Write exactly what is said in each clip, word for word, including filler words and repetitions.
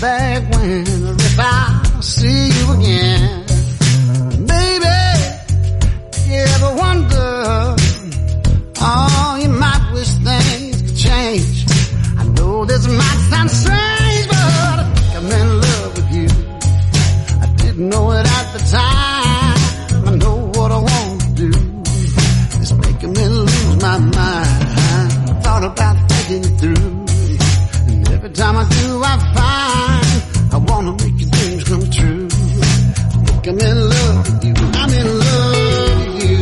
back when, or if I'll see you again. Baby, you ever wonder, oh, you might wish things could change. I know this might sound strange, but I think I'm in love with you. I didn't know it at the time. I know what I want to do. It's making me lose my mind. I thought about thinking it through. And every time I do, I find I want to make your dreams come true. I think I'm in love with you. I'm in love with you.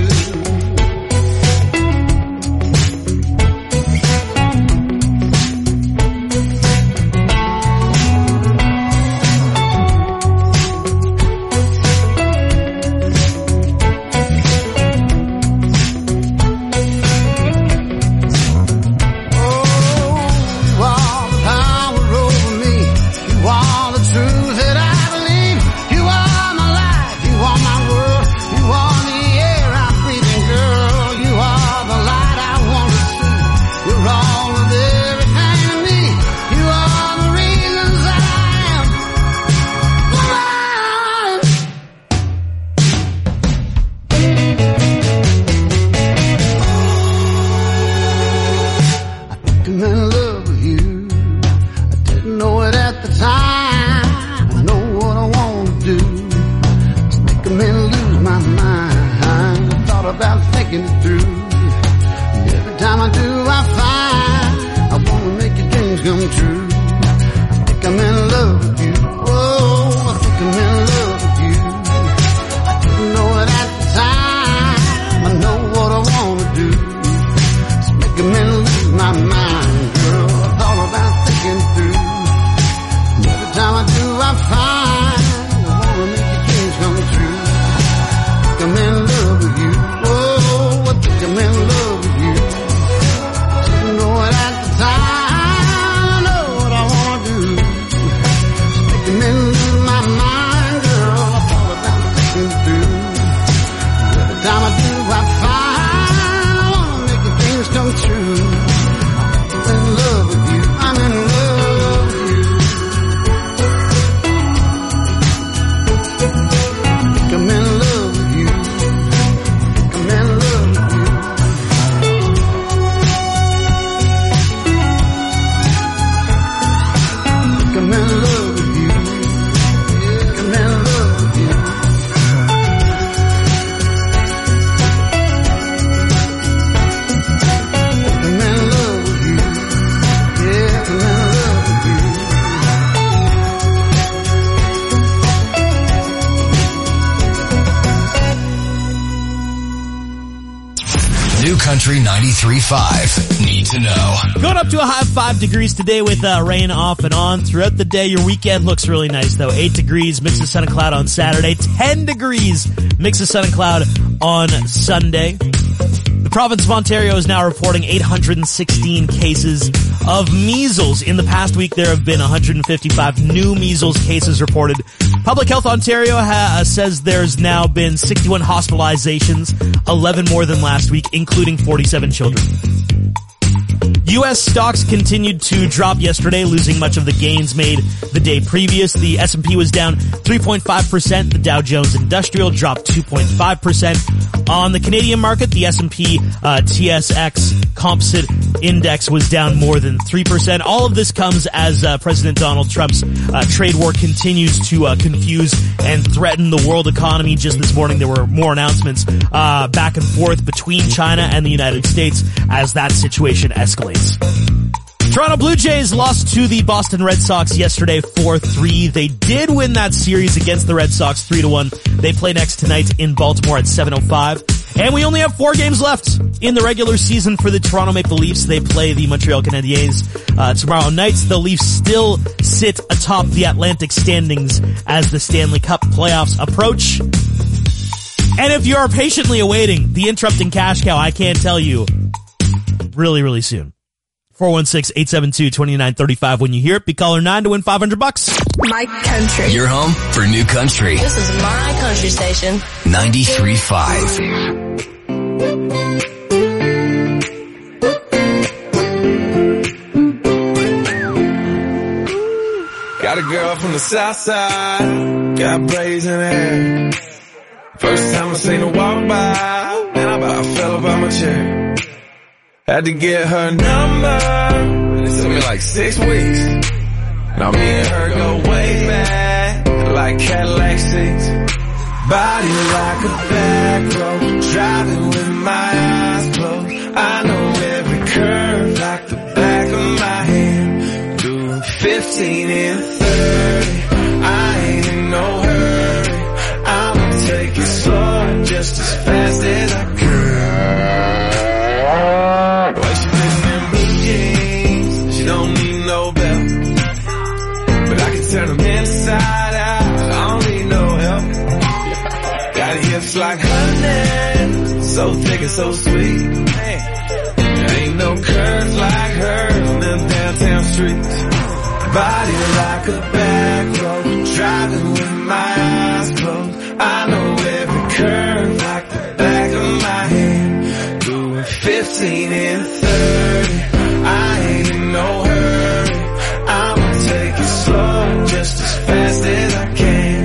Country ninety-three point five. Need to know. Going up to a high of five degrees today with uh, rain off and on throughout the day. Your weekend looks really nice though. Eight degrees, mix of sun and cloud on Saturday. Ten degrees, mix of sun and cloud on Sunday. The province of Ontario is now reporting eight hundred sixteen cases of measles. In the past week, there have been one hundred fifty-five new measles cases reported. Public Health Ontario ha- uh, says there's now been sixty-one hospitalizations, eleven more than last week, including forty-seven children. U S stocks continued to drop yesterday, losing much of the gains made the day previous. The S and P was down three point five percent. The Dow Jones Industrial dropped two point five percent. On the Canadian market, the S and P uh, T S X Composite Index was down more than three percent. All of this comes as uh, President Donald Trump's uh, trade war continues to uh, confuse and threaten the world economy. Just this morning, there were more announcements uh, back and forth between China and the United States as that situation escalates. Toronto Blue Jays lost to the Boston Red Sox yesterday four three. They did win that series against the Red Sox three to one. They play next tonight in Baltimore at seven oh five. And we only have four games left in the regular season for the Toronto Maple Leafs. They play the Montreal Canadiens uh, tomorrow night. The Leafs still sit atop the Atlantic standings as the Stanley Cup playoffs approach. And if you're patiently awaiting the interrupting cash cow, I can't tell you really, really soon. four one six, eight seven two, two nine three five. When you hear it, be caller nine to win five hundred bucks. My country. Your home for new country. This is my country station. ninety-three point five. Got a girl from the south side, got brazen hair. First time I seen her walk by, and I about fell up out my chair. Had to get her number, it took me like six weeks. Now me and her go way back, like Cadillac seats. Body like a back road, driving with my eyes closed. I know every curve like the back of my hand. Doing fifteen and thirty, I ain't in no hurry. I'ma take it slow, just as fast as I could. Way she fitting in blue jeans, she don't need no belt, but I can turn them inside out, I don't need no help. Got hips like honey, so thick and so sweet. There ain't no curves like hers on them downtown streets. Body like a back road, driving with my eyes closed. I know every curve like the back of my hand. Doing fifteen and thirty, I ain't in no hurry. I'ma take it slow, just as fast as I can.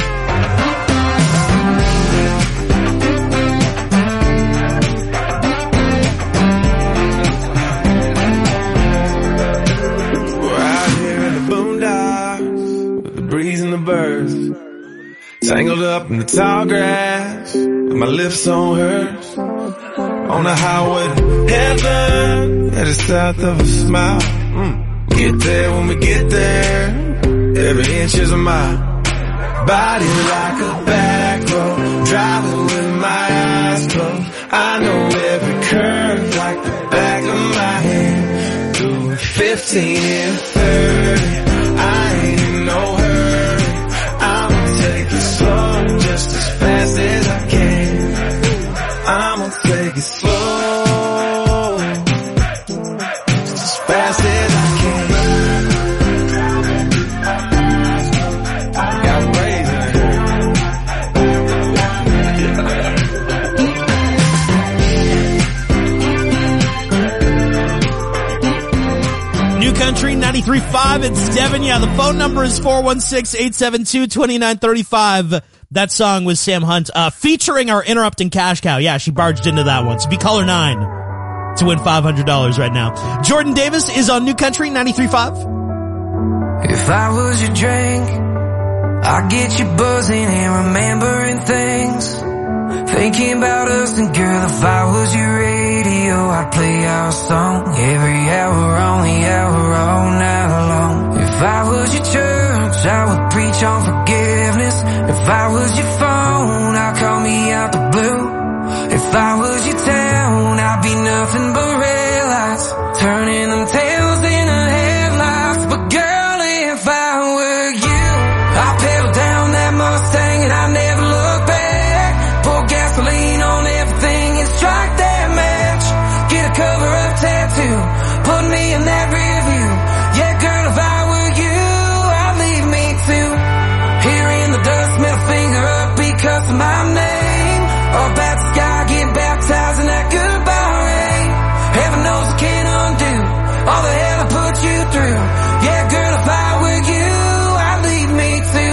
Breeze and the birds, tangled up in the tall grass, with my lips on hers, on the highway to heaven, headed south of a smile. Mm. Get there when we get there, every inch is a mile. Body like a back road, driving with my eyes closed. I know every curve like the back of my hand. Doing fifteen and thirty, I ain't in no hurry. Slow, just as fast as I can. I'ma take it slow, just as fast as I can. Got brazen New Country ninety-three point five, it's Devin. Yeah, the phone number is four one six, eight seven two, two nine three five. That song was Sam Hunt, uh, featuring our Interrupting Cash Cow. Yeah, she barged into that one. So be caller nine to win five hundred dollars right now. Jordan Davis is on New Country ninety-three point five. If I was your drink, I'd get you buzzing and remembering things. Thinking about us, and girl, if I was your radio, I'd play our song every hour, on the hour, all night long. If I was your church, I would preach on forgiveness. If I was your phone, I'd call me out the blue. If I was your town, I'd be nothing but red lights, turning them tails into headlights. But girl, if I were you, I'd pedal down that Mustang and I'd never look back. Pour gasoline on everything and strike that match. Get a cover-up tattoo, put me in that rear view. Yeah, girl, if I were you, I'd leave me too. Here in the dust, middle finger up because of my name. Up at the sky, get baptized in that goodbye rain. Heaven knows I can't undo all the hell I put you through. Yeah, girl, if I were you, I'd leave me too.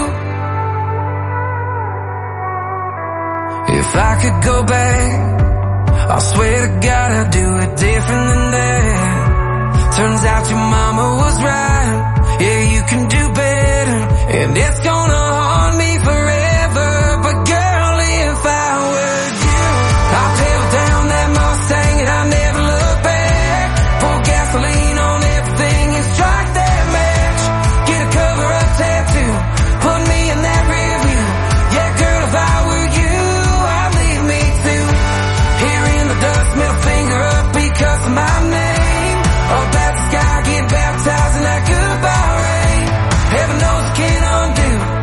If I could go back, I swear to God I'd do it different than that. Turns out your mama was right. Yeah, you can do better, and it's gonna haunt me forever. But girl, if I were you, I'd pedal down that Mustang and I'd never look back. Pour gasoline on everything and strike that match. Get a cover-up tattoo, put me in that rear view. Yeah, girl, if I were you, I'd leave me too. Here in the dust, middle finger up because of my name. Up at the sky, get baptized in that goodbye rain. Heaven knows I can't undo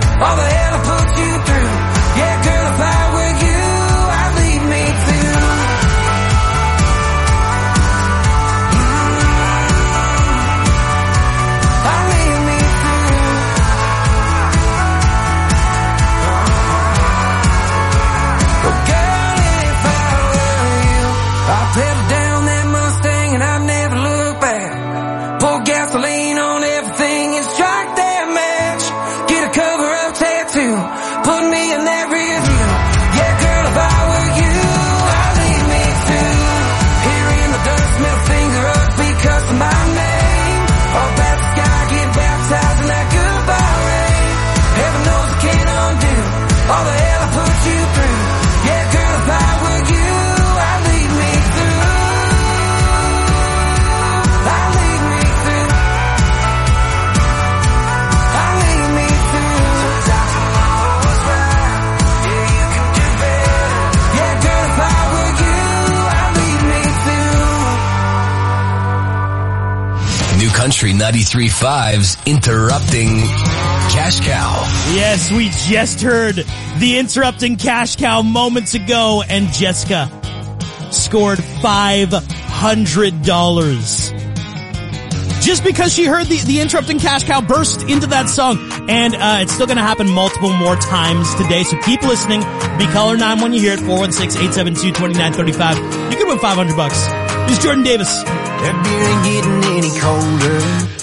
Country ninety-three point five's Interrupting Cash Cow. Yes, we just heard the Interrupting Cash Cow moments ago, and Jessica scored five hundred dollars. Just because she heard the, the Interrupting Cash Cow burst into that song. And uh it's still going to happen multiple more times today, so keep listening. Be caller nine when you hear it, four one six, eight seven two, two nine three five. You could win five hundred bucks. This is Jordan Davis. That beer ain't getting any colder,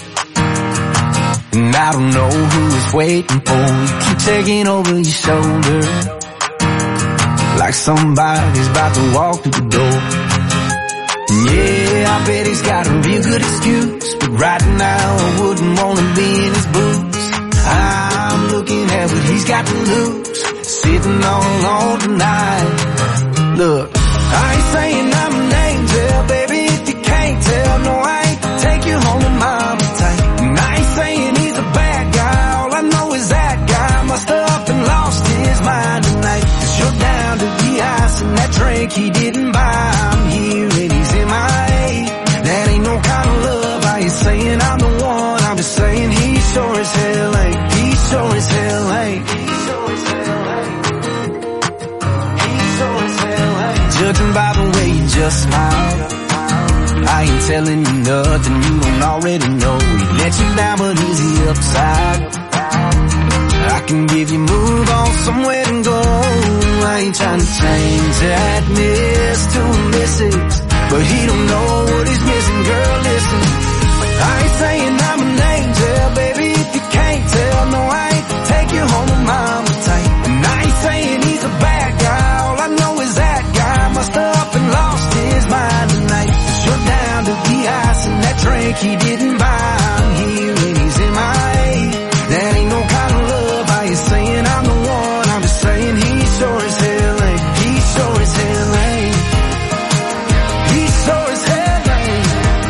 and I don't know who is waiting for you. Keep taking over your shoulder, like somebody's about to walk through the door. Yeah, I bet he's got a real good excuse, but right now I wouldn't want to be in his boots. I'm looking at what he's got to lose, sitting all alone tonight. Look, I ain't saying I'm an angel, baby, if you can't tell. No, I ain't take you home to mama tight. And I ain't saying he's a bad guy, all I know is that guy must have up and lost his mind tonight. Cause you're down to the ice and that drink he didn't buy. I'm here and he's in my A. That ain't no kind of love. I ain't saying I'm the one, I'm just saying he sure as hell ain't. He sure as hell ain't. He sure as hell ain't. He sure as hell ain't. Judging by the way you just smiled, I ain't telling you nothing you don't already know. He let you down, but is he upside? I can give you move on somewhere to go. I ain't trying to change that miss to a missus, but he don't know what he's missing, girl, listen. I ain't saying I'm an angel, baby, if you can't tell. No, I ain't take you home to mama tight. And I ain't saying he's a bad guy, all I know is that guy must have up and lost his mind tonight. Cause you're down to the ice and that drink he didn't buy. I'm here and he's in my A. That ain't no kind of love. I ain't saying I'm the one, I'm just saying he sure as hell ain't. He sure as hell ain't. He sure as hell ain't.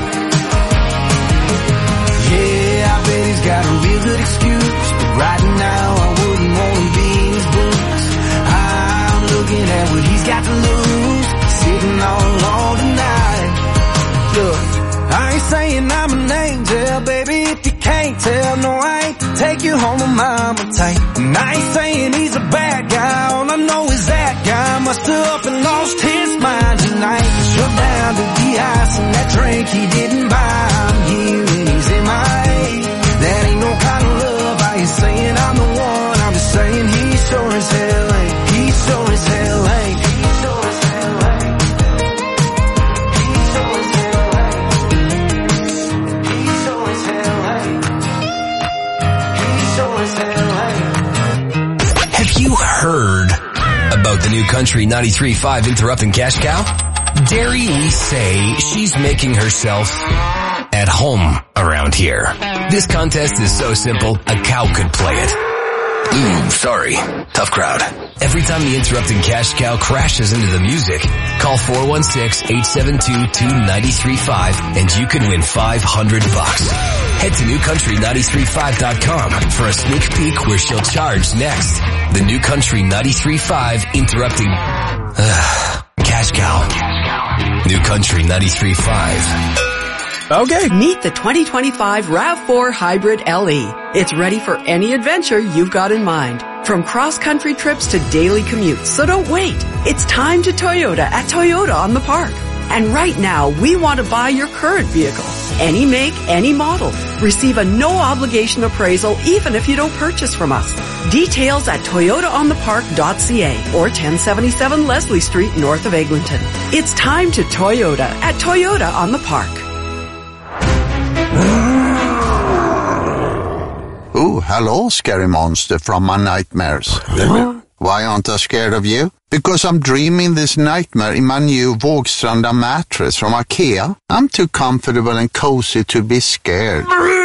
Yeah, I bet he's got a real good excuse, but right now I wouldn't want to be in his boots. I'm looking at what he's got to lose, sitting all alone tonight. Look, I ain't saying I'm an angel, baby, if you can't tell. No, I ain't take you home to mama tight. And I ain't saying he's a bad guy, all I know is that guy must have up and lost his mind tonight. Cause you're down to the ice and that drink he didn't buy. I'm here and he's in my A. That ain't no kind of love. I ain't saying I'm the one, I'm just saying he sure as hell ain't. He sure as hell ain't. He sure as hell ain't. He sure as hell ain't. He sure as hell ain't. He sure as hell ain't. Have you heard about the new Country ninety-three point five Interrupting Cash Cow? Dare we say she's making herself at home around here. This contest is so simple, a cow could play it. Ooh, sorry. Tough crowd. Every time the Interrupting Cash Cow crashes into the music, call four one six, eight seven two, two nine three five and you can win five hundred bucks. Head to new country ninety-three point five dot com for a sneak peek where she'll charge next. The New Country ninety-three point five Interrupting uh, Cash Cow. New Country ninety-three point five. Okay. Meet the twenty twenty-five RAV four Hybrid L E. It's ready for any adventure you've got in mind. From cross-country trips to daily commutes. So don't wait. It's time to Toyota at Toyota on the Park. And right now, we want to buy your current vehicle. Any make, any model. Receive a no-obligation appraisal even if you don't purchase from us. Details at toyota on the park dot c a or ten seventy-seven Leslie Street north of Eglinton. It's time to Toyota at Toyota on the Park. Oh, hello, scary monster from my nightmares. Why aren't I scared of you? Because I'm dreaming this nightmare in my new Vågstranda mattress from IKEA. I'm too comfortable and cozy to be scared.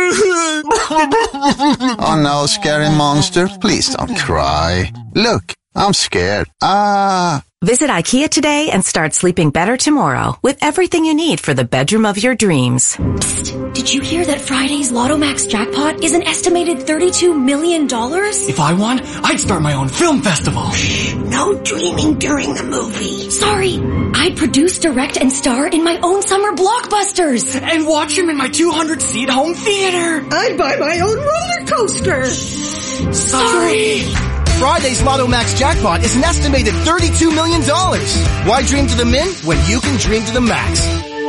Oh no, scary monster, please don't cry. Look, I'm scared. Ah, Visit IKEA today and start sleeping better tomorrow with everything you need for the bedroom of your dreams. Psst, did you hear that Friday's Lotto Max jackpot is an estimated thirty-two million dollars? If I won, I'd start my own film festival. No dreaming during the movie. Sorry, I'd produce, direct, and star in my own summer blockbusters. And watch them in my two hundred seat home theater. I'd buy my own roller coaster. Sorry. Friday's Lotto Max jackpot is an estimated thirty-two million dollars. Why dream to the min when you can dream to the max?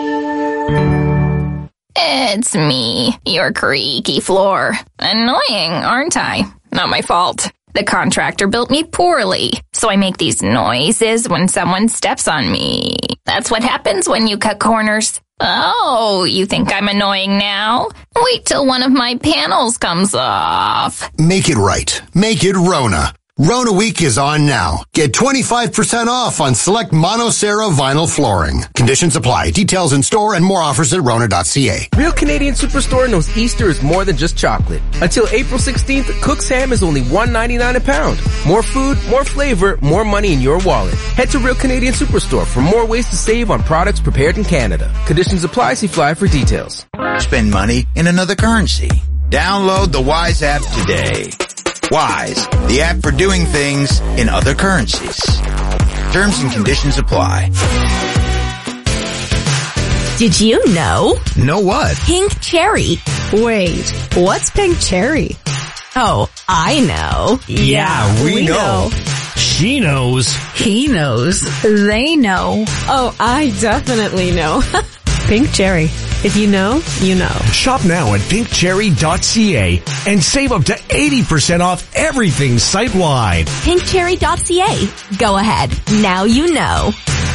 It's me, your creaky floor. Annoying, aren't I? Not my fault. The contractor built me poorly, so I make these noises when someone steps on me. That's what happens when you cut corners. Oh, you think I'm annoying now? Wait till one of my panels comes off. Make it right. Make it Rona. Rona Week is on now. Get twenty-five percent off on select Monocera vinyl flooring. Conditions apply. Details in store and more offers at Rona dot C A. Real Canadian Superstore knows Easter is more than just chocolate. Until April sixteenth, Cook's ham is only one ninety-nine a pound. More food, more flavor, more money in your wallet. Head to Real Canadian Superstore for more ways to save on products prepared in Canada. Conditions apply. See flyer for details. Spend money in another currency. Download the Wise app today. Wise, the app for doing things in other currencies. Terms and conditions apply. Did you know? Know what? Pink cherry. Wait, what's pink cherry? Oh, I know. Yeah, we, we know. know. She knows. He knows. They know. Oh, I definitely know. Pink cherry. If you know, you know. Shop now at pink cherry dot c a and save up to eighty percent off everything site-wide. pink cherry dot c a. Go ahead. Now you know.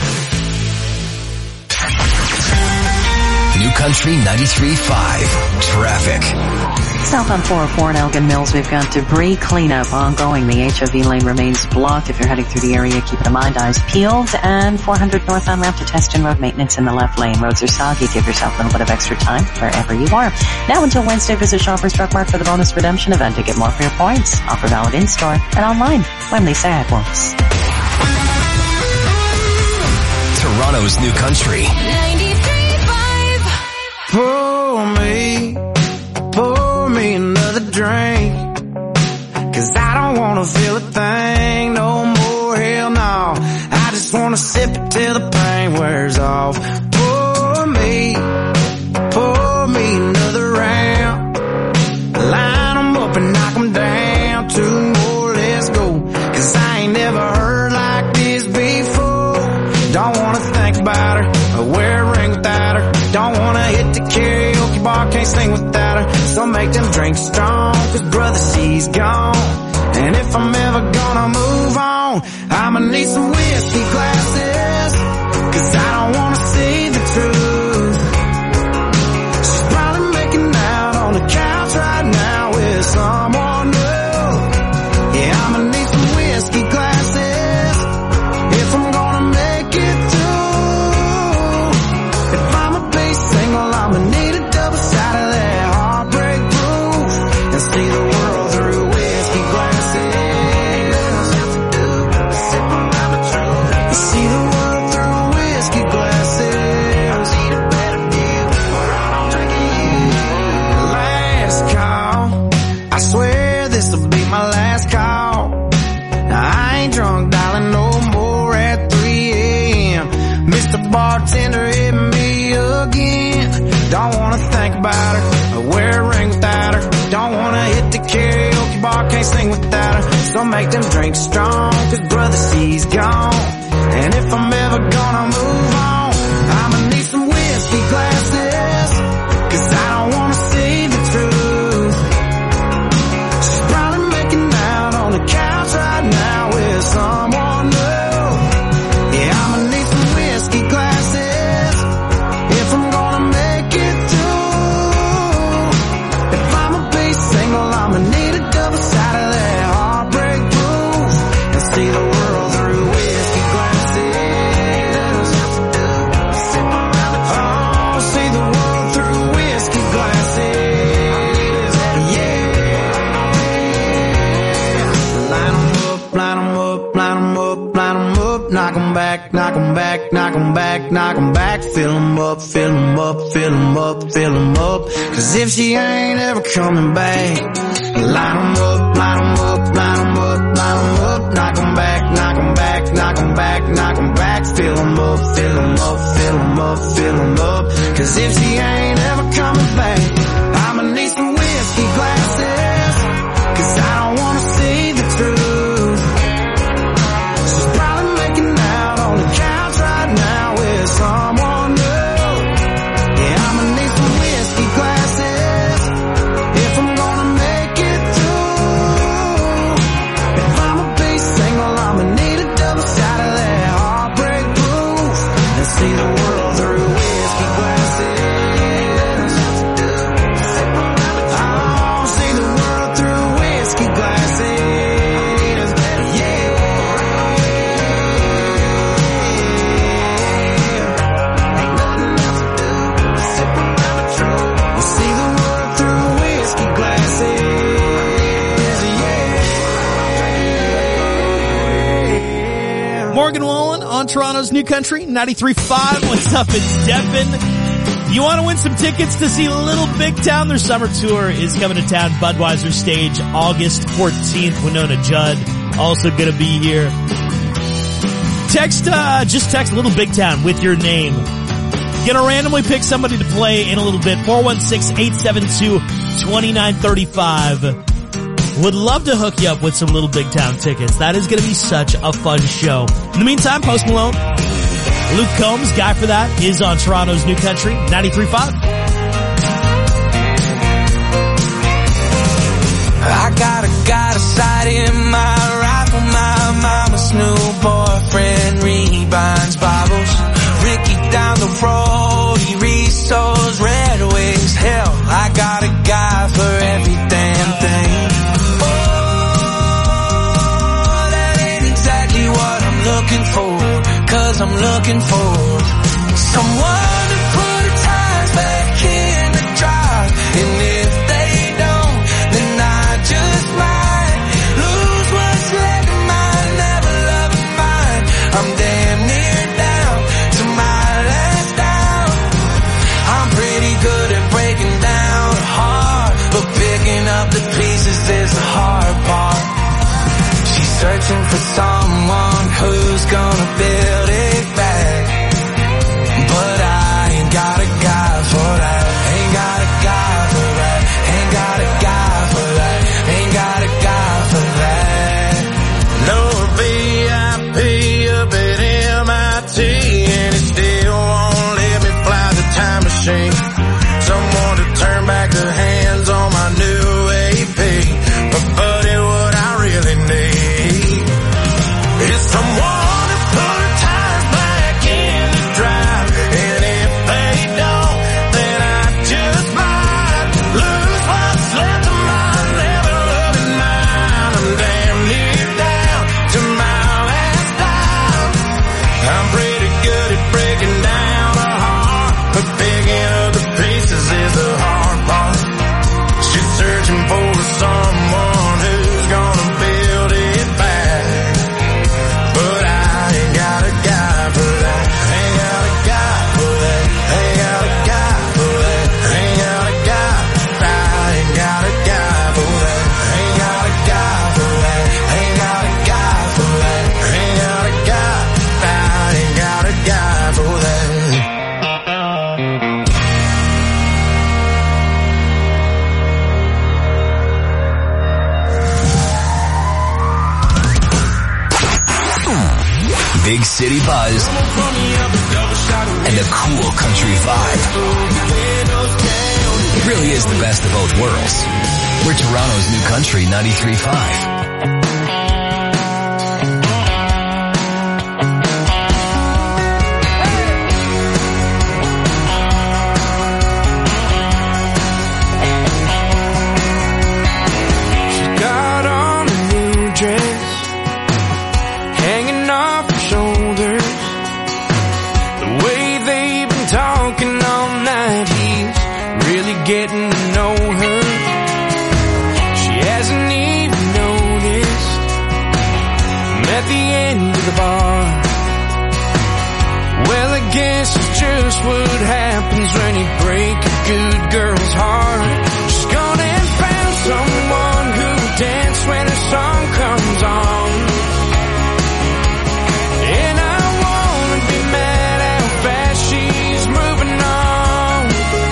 New Country ninety-three point five. Traffic. South on four oh four in Elgin Mills, we've got debris cleanup ongoing. The H O V lane remains blocked. If you're heading through the area, keep it in mind. Eyes peeled. And four hundred northbound ramp to Teston Road, maintenance in the left lane. Roads are soggy. Give yourself a little bit of extra time wherever you are. Now until Wednesday, visit Shoppers Drug Mart for the bonus redemption event to get more for your points. Offer valid in-store and online. I'm Lisa Edwards. Toronto's New Country. ninety-three point five. Pour me, pour me another drink. Cause I don't wanna feel a thing no more, hell no. I just wanna sip it till the pain wears off. Pour me, pour me another round. Line 'em up and knock 'em down. Two more, let's go. Cause I ain't never heard like this before. Don't wanna think about her, or wear a ring without her. Don't wanna hit the karaoke bar, can't sing without her. So make them drinks strong, cause brother, she's gone. And if I'm ever gonna move on, I'ma need some whiskey glasses. Cause I don't wanna see the truth. She's probably making out on the couch right now with someone new. Yeah, I'ma need some whiskey glasses if I'm gonna make it through. If I'm a bass single, I'ma need a double side of that heartbreak proof. And see the world through whiskey glasses. See the world through whiskey glasses. Need a better deal, or I don't drink it. Last call, I swear this'll be my last call. Now I ain't drunk, darling, no more at three a.m. Mister Bartender hit me again. Don't wanna think about her, or wear a ring without her. Don't wanna hit the karaoke bar, can't sing without her. So make them drinks strong, cause brother, she's gone. And if I'm ever gonna move on, I'ma need some whiskey glasses. Cause I don't wanna see the truth. She's probably making out on the couch right now with someone new. Yeah, I'ma need some whiskey glasses if I'm gonna make it through. If I'm a bass single, I'ma need a double side of that heartbreak proof. And see the world through whiskey glasses. back, knock 'em back, knock 'em back. Fill 'em up, fill 'em up, fill 'em up, fill 'em up. Cause if she ain't ever coming back, line 'em up, line 'em up, line 'em up, line 'em up. Knock 'em back, knock 'em back, knock 'em back, knock 'em back. Fill 'em up, fill 'em up, fill 'em up, fill 'em up. Cause if she ain't ever coming back, I'ma need some whiskey glasses. Cause I don't wanna see the truth. She's probably making out on the couch right now with someone new. Yeah, I'ma need some whiskey glasses if I'm gonna make it through. If I'ma be single, I'ma need a double shot of that heartbreak blues and see the world through whiskey glasses. Oh, see the world through whiskey glasses. Yeah. Ain't nothing else to do but sip on my Patrón. See the world through whiskey glasses. Yeah. Morgan Wallen on Toronto's New Country, ninety-three point five. What's up? It's Devin. You want to win some tickets to see Little Big Town? Their summer tour is coming to town. Budweiser stage, August fourteenth. Winona Judd also going to be here. Text, uh, just text Little Big Town with your name. Gonna randomly pick somebody to play in a little bit. four one six, eight seven two, two nine three five. Would love to hook you up with some Little Big Town tickets. That is going to be such a fun show. In the meantime, Post Malone, Luke Combs, Guy for That, is on Toronto's New Country, ninety-three point five. I got a, got a sight in my rifle. My mama's new boyfriend rebinds bottles. Ricky down the road, he restores Red Wings. Hell, I got a guy for every damn thing. Oh, that ain't exactly what I'm looking for. Cause I'm looking for someone to put the tires back in the drive. And if they don't, then I just might lose what's left of my never loving mind. I'm damn near down to my last down. I'm pretty good at breaking down a heart, but picking up the pieces is the hard part. She's searching for someone who's gonna build it back, but I ain't got a guy for that. Ain't got a guy for that. Ain't got a guy for that. Ain't got a guy for that. No V I P up at M I T, and it still won't let me fly the time machine. Someone to turn back the hands on my new A P. But buddy, what I really need is someone to put the tires back in the drive. And if they don't, then I just might lose what's left of my never loving mind. I'm damn near down to my last dime. I'm pretty good at breaking down a heart, but picking up the pieces is the hard part. She's searching for someone who's gonna build it back, but I ain't got a guy for that. Ain't got a guy for that. Ain't got a guy for that. Ain't got a guy. I ain't got a guy for that. Ain't got a guy for that. Ain't got a guy for that. Ain't got a guy. I ain't got a guy for that. Big city buzz and a cool country vibe. It really is the best of both worlds. We're Toronto's New Country, ninety-three point five. Got on a new dress, hanging off her shoulders. The way they've been talking all night, he's really getting to know her. She hasn't even noticed. I'm at the end of the bar, guess it's just what happens when you break a good girl's heart. She's gone and found someone who'll dance when her song comes on. And I wanna be mad how fast she's moving on.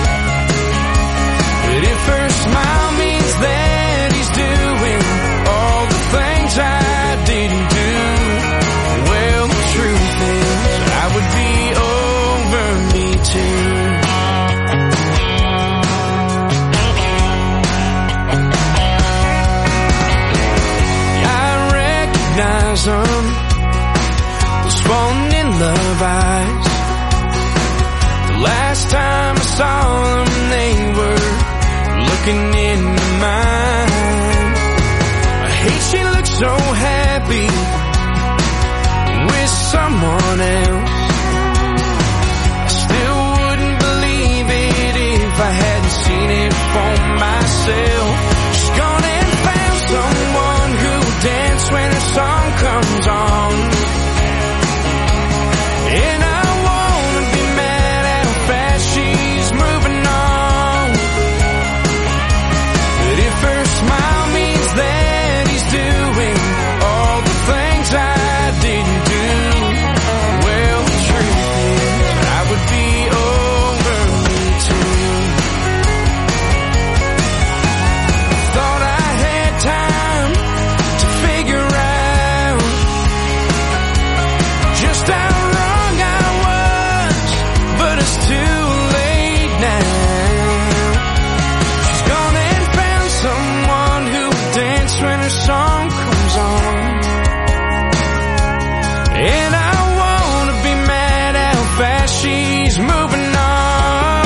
But if her smile means that he's doing all the things I didn't do, well, the truth is I would be over me too. I recognize them, those falling in love eyes. The last time I saw them, they were looking into mine. I hate she looks so happy with someone else. I still wouldn't believe it if I hadn't seen it for myself. She's gone and found someone who'll dance when her song comes on. And I wanna be mad how fast she's moving on. But if her smile means that he's doing all the things I didn't do, well, the truth is I would be over me too. Thought I had time to figure out just how wrong I was, but it's too late now. She's gone and found someone who'll dance when her song comes on. And I wanna be mad how fast she's moving on.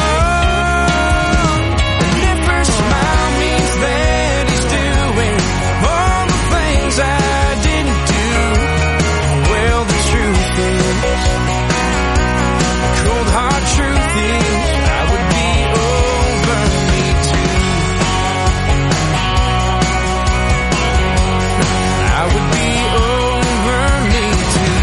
And if her smile means that he's doing all the things I didn't do, well, the truth is, the cold hard truth is, I would be over me too. I would be over me too.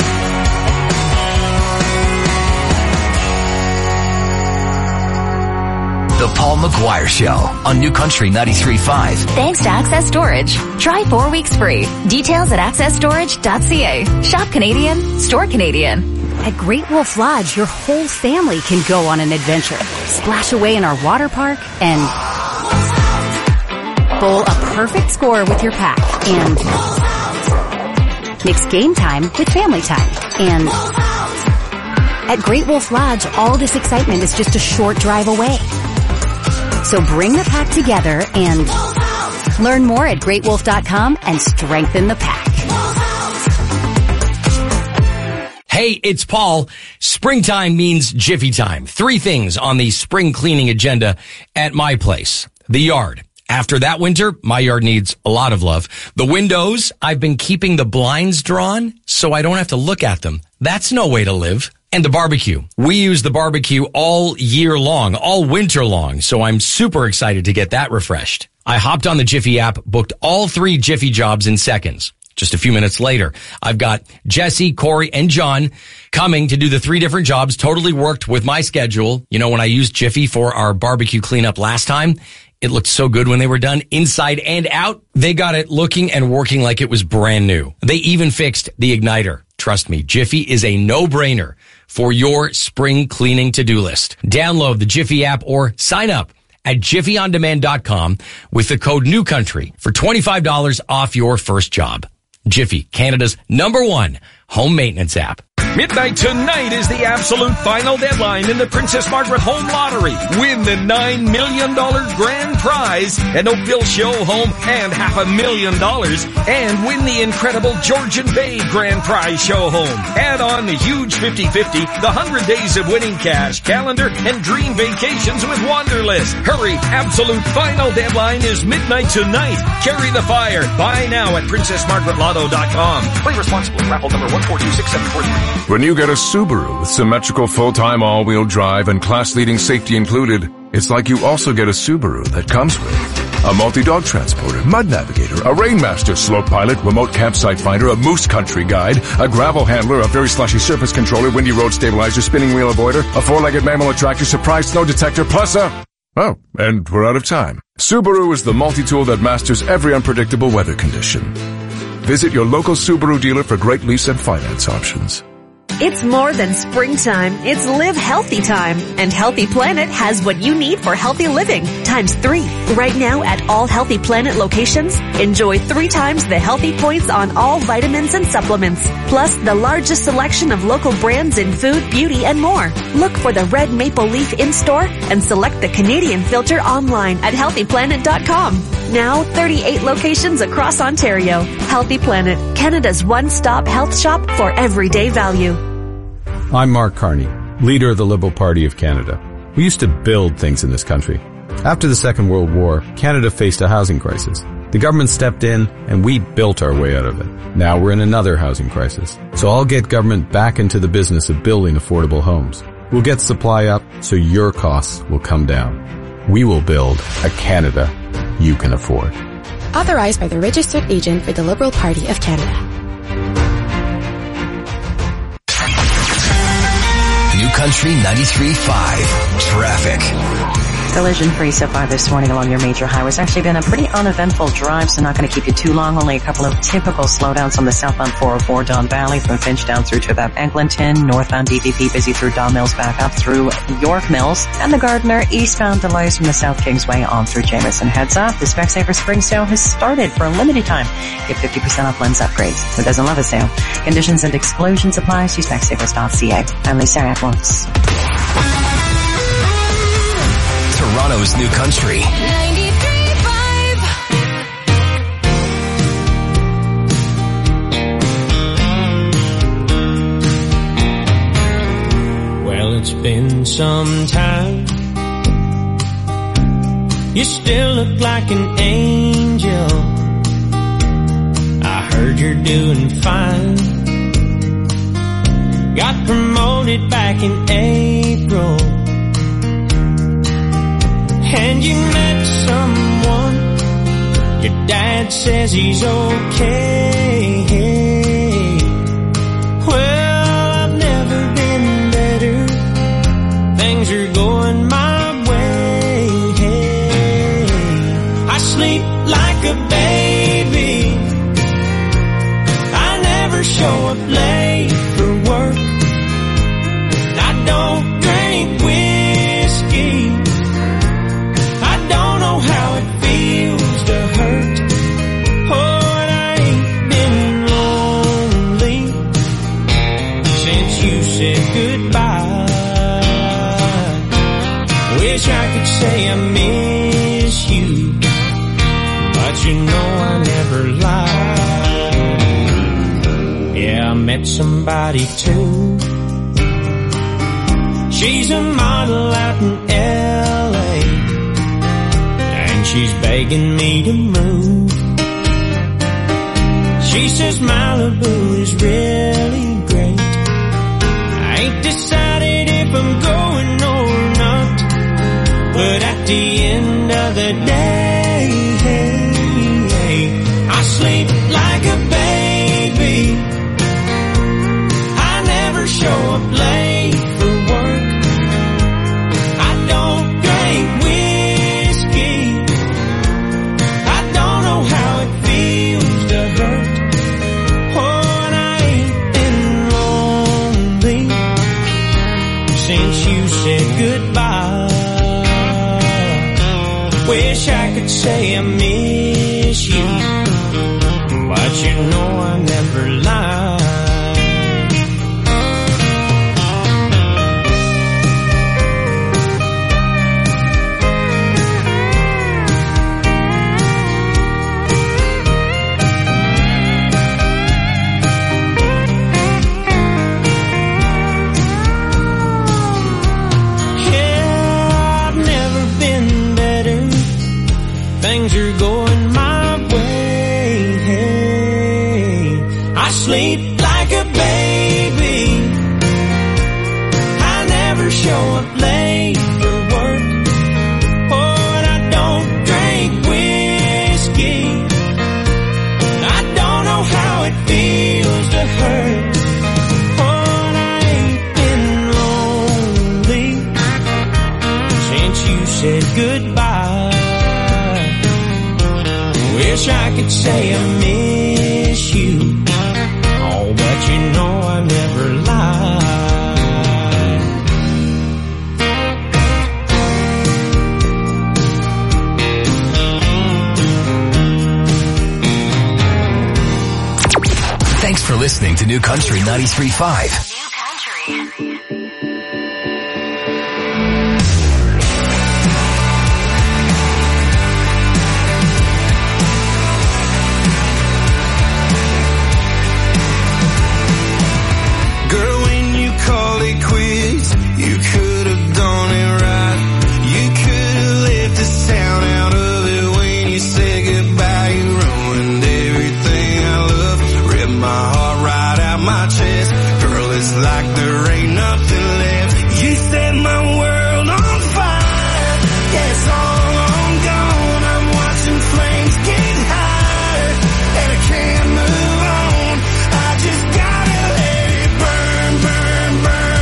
The Paul McGuire Show on New Country ninety-three point five. Thanks to Access Storage. Try four weeks free. Details at access storage dot c a. Shop Canadian, store Canadian. At Great Wolf Lodge, your whole family can go on an adventure. Splash away in our water park and bowl a perfect score with your pack. And mix game time with family time. And at Great Wolf Lodge, all this excitement is just a short drive away. So bring the pack together and learn more at great wolf dot com and strengthen the pack. Hey, it's Paul. Springtime means Jiffy time. Three things on the spring cleaning agenda at my place. The yard. After that winter, my yard needs a lot of love. The windows, I've been keeping the blinds drawn so I don't have to look at them. That's no way to live. And the barbecue. We use the barbecue all year long, all winter long, so I'm super excited to get that refreshed. I hopped on the Jiffy app, booked all three Jiffy jobs in seconds. Just a few minutes later, I've got Jesse, Corey, and John coming to do the three different jobs. Totally worked with my schedule. You know, when I used Jiffy for our barbecue cleanup last time, it looked so good when they were done, inside and out. They got it looking and working like it was brand new. They even fixed the igniter. Trust me, Jiffy is a no-brainer for your spring cleaning to-do list. Download the Jiffy app or sign up at jiffy on demand dot com with the code NEWCOUNTRY for twenty-five dollars off your first job. Jiffy, Canada's number one home maintenance app. Midnight tonight is the absolute final deadline in the Princess Margaret Home Lottery. Win the nine million dollars grand prize, an Oakville show home and half a million dollars, and win the incredible Georgian Bay grand prize show home. Add on the huge fifty fifty, the one hundred days of winning cash, calendar, and dream vacations with Wanderlist. Hurry, absolute final deadline is midnight tonight. Carry the fire. Buy now at princess margaret lotto dot com. Play responsibly. Raffle number one four two six seven four three. When you get a Subaru with symmetrical full-time all-wheel drive and class-leading safety included, it's like you also get a Subaru that comes with a multi-dog transporter, mud navigator, a Rainmaster slope pilot, remote campsite finder, a moose country guide, a gravel handler, a very slushy surface controller, windy road stabilizer, spinning wheel avoider, a four-legged mammal attractor, surprise snow detector, plus a... Oh, and we're out of time. Subaru is the multi-tool that masters every unpredictable weather condition. Visit your local Subaru dealer for great lease and finance options. It's more than springtime. It's live healthy time. And Healthy Planet has what you need for healthy living times three. Right now at all Healthy Planet locations, enjoy three times the healthy points on all vitamins and supplements. Plus the largest selection of local brands in food, beauty, and more. Look for the red maple leaf in-store and select the Canadian filter online at healthy planet dot com. Now thirty-eight locations across Ontario. Healthy Planet, Canada's one-stop health shop for everyday value. I'm Mark Carney, leader of the Liberal Party of Canada. We used to build things in this country. After the Second World War, Canada faced a housing crisis. The government stepped in and we built our way out of it. Now we're in another housing crisis. So I'll get government back into the business of building affordable homes. We'll get supply up so your costs will come down. We will build a Canada you can afford. Authorized by the registered agent for the Liberal Party of Canada. New Country ninety-three point five Traffic. Collision-free so far this morning along your major highways. Actually been a pretty uneventful drive, so not going to keep you too long. Only a couple of typical slowdowns on the southbound four oh four Don Valley from Finch down through to about Eglinton. Northbound D V P busy through Don Mills back up through York Mills. And the Gardiner eastbound delays from the South Kingsway on through Jameson. Heads up, the Specsaver Spring Sale has started for a limited time. Get fifty percent off lens upgrades. Who doesn't love a sale? Conditions and exclusions apply. See specsavers dot c a. I'm Lisa at once. Toronto's New Country. ninety-three point five. Well, it's been some time. You still look like an angel. I heard you're doing fine. Got promoted back in April. And you met someone. Your dad says he's okay. Well, I've never been better. Things are going my way. I sleep like a baby. I never show up late for work. I don't drink whiskey. How it feels to hurt. Oh, and I ain't been lonely since you said goodbye. Wish I could say I miss you, but you know I never lie. Yeah, I met somebody too. She's a model out in L A. She's begging me to move. She says Malibu is really great. I ain't decided if I'm going or not, but at the end of the day, I sleep like a baby. I never show up late for work. I don't drink whiskey. How it feels to hurt. Oh, and I ain't been lonely since you said goodbye. Wish I could say I miss you, but you know I never lie. Things are going my way. I sleep like a baby. I never show up late for work. Oh, and I don't drink whiskey. said goodbye. Wish I could say I miss you. Oh, but you know I never lied. Thanks for listening to New Country ninety-three point five. New Country. Quits. You could have done it right. You could have left the sound out of it when you said goodbye. You ruined everything I love. Ripped my heart right out my chest. Girl, it's like there ain't nothing left. You set my world on fire. Yeah, it's all on gone. I'm watching flames get higher, and I can't move on. I just gotta let it burn, burn, burn.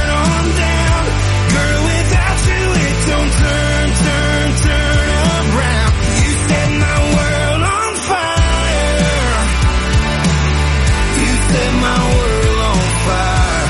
Don't turn, turn, turn around. You set my world on fire. You set my world on fire.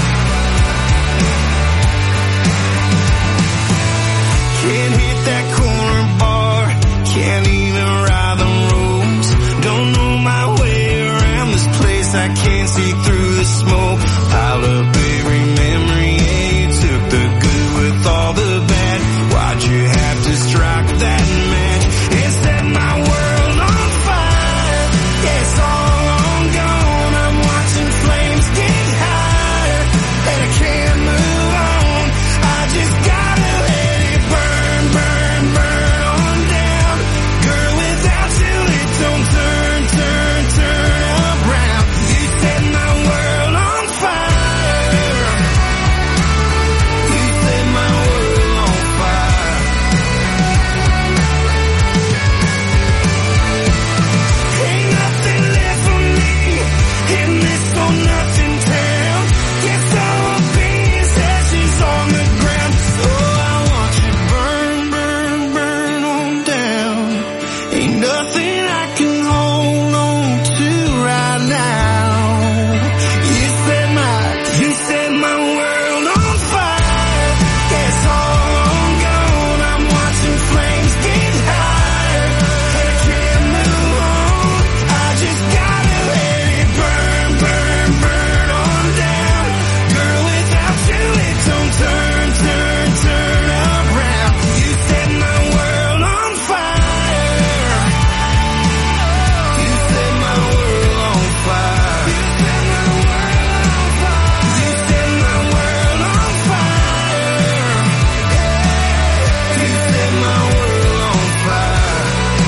Can't hit that corner bar. Can't even ride the roads. Don't know my way around this place. I can't see through the smoke. Piled up every memory. Yeah, you took the good with all the bad. Why'd you have to strike that match and set my world on fire? Yeah, it's all on gone. I'm watching flames get higher, and I can't move on. I just gotta let it burn, burn, burn on down. Girl, without you it don't turn, turn, turn around. You set my world on fire. You set my world on fire. Ain't nothing left for me in this for nothing town. Guess I'll be as ashes on the ground. Oh, I want you burn, burn, burn on down. Ain't nothing I can hold on to right now. You set my, you set my world on fire. Yeah, it's all on gone. I'm watching flames get higher, and I can't move on. I just gotta let it burn, burn, burn on down. Girl, without you it don't turn, turn, turn around. You set my world on fire. You set my world on fire. You set my world on fire. You set my world on fire.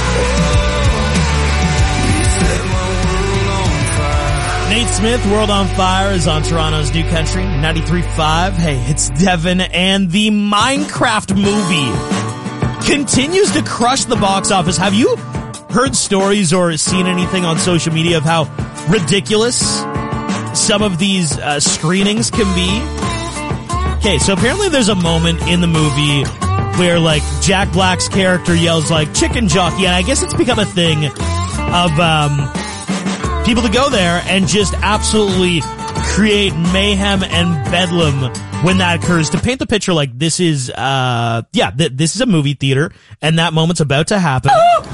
You set my world on fire. Nate Smith, World on Fire, is on Toronto's New Country ninety-three point five. Hey, it's Devin, and the Minecraft movie continues to crush the box office. Have you heard stories or seen anything on social media of how ridiculous some of these uh, screenings can be? Okay, so apparently there's a moment in the movie where, like, Jack Black's character yells, like, chicken jockey, and I guess it's become a thing of um people to go there and just absolutely create mayhem and bedlam when that occurs. To paint the picture, like, this is, uh, yeah, th- this is a movie theater, and that moment's about to happen.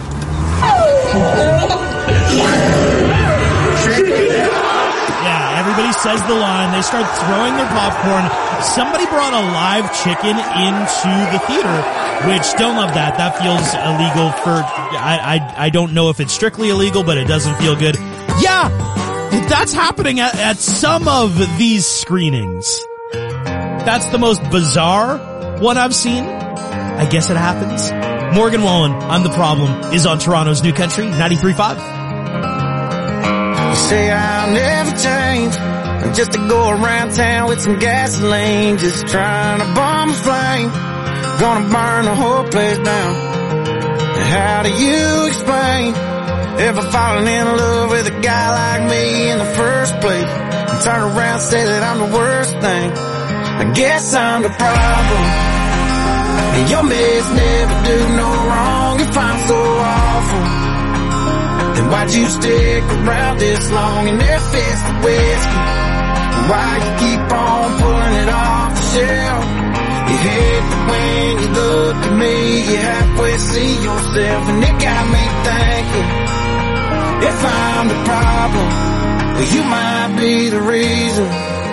Yeah, everybody says the line. They start throwing their popcorn. Somebody brought a live chicken into the theater, which, don't love that. That feels illegal for, I, I, I don't know if it's strictly illegal, but it doesn't feel good. Yeah, that's happening at, at some of these screenings. That's the most bizarre one I've seen. I guess it happens. Morgan Wallen, I'm the Problem, is on Toronto's New Country ninety-three point five. You say I'll never change. I'm just to go around town with some gasoline, just trying to bomb a flame. Gonna burn the whole place down. And how do you explain ever falling in love with a guy like me in the first place? And turn around and say that I'm the worst thing. I guess I'm the problem. And your mess never do no wrong. If I'm so awful, then why'd you stick around this long and never fix the whiskey? Why you keep on pulling it off the shelf? You hate that when you look at me, you halfway see yourself, and it got me thinking, if I'm the problem, well, you might be the reason.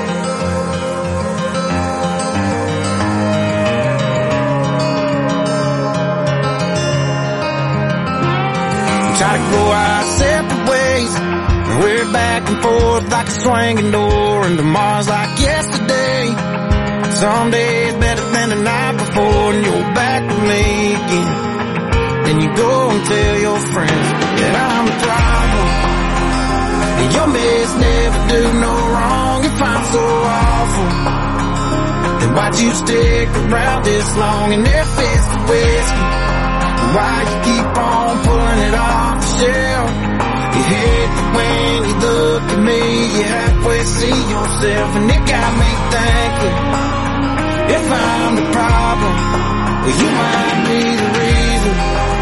Try to go our separate ways, and we're back and forth like a swinging door, and tomorrow's like yesterday. Some days better than the night before, and you're back with me again. Then you go and tell your friends that I'm the problem, and your mess never do no wrong. If I'm so awful, then why'd you stick around this long and never fix the whiskey? Why you keep on pulling it off the shelf? You hate that when you look at me, you halfway see yourself, and it got me thinking, if I'm the problem, well, you might be the reason.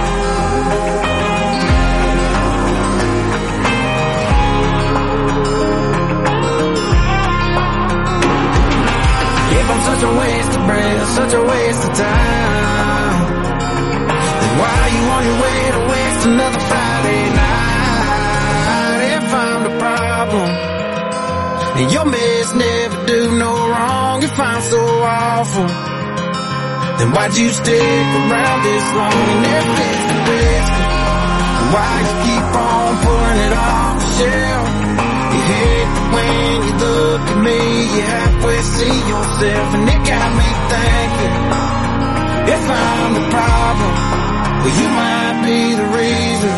If I'm such a waste of breath, such a waste of time, then why are you on your way to waste another Friday night? If I'm the problem, and your mess never do no wrong. If I'm so awful, then why'd you stick around this long and never fix the whiskey? Why you keep on pulling it off the shelf? You hate that when you look at me, you halfway see yourself, and it got me thinking, if I'm the problem, well, you might be the reason.